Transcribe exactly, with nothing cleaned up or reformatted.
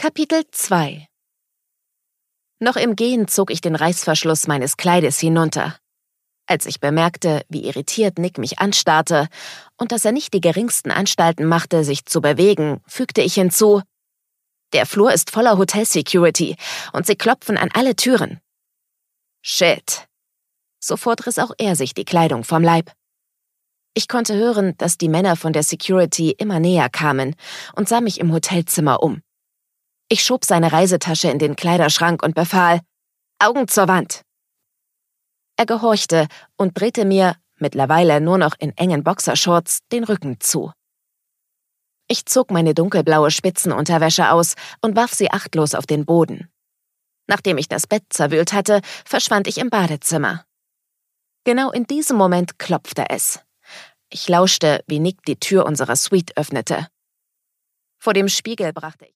Kapitel zwei. Noch im Gehen zog ich den Reißverschluss meines Kleides hinunter. Als ich bemerkte, wie irritiert Nick mich anstarrte und dass er nicht die geringsten Anstalten machte, sich zu bewegen, fügte ich hinzu: Der Flur ist voller Hotel-Security und sie klopfen an alle Türen. Shit. Sofort riss auch er sich die Kleidung vom Leib. Ich konnte hören, dass die Männer von der Security immer näher kamen und sah mich im Hotelzimmer um. Ich schob seine Reisetasche in den Kleiderschrank und befahl: Augen zur Wand. Er gehorchte und drehte mir, mittlerweile nur noch in engen Boxershorts, den Rücken zu. Ich zog meine dunkelblaue Spitzenunterwäsche aus und warf sie achtlos auf den Boden. Nachdem ich das Bett zerwühlt hatte, verschwand ich im Badezimmer. Genau in diesem Moment klopfte es. Ich lauschte, wie Nick die Tür unserer Suite öffnete. Vor dem Spiegel brachte ich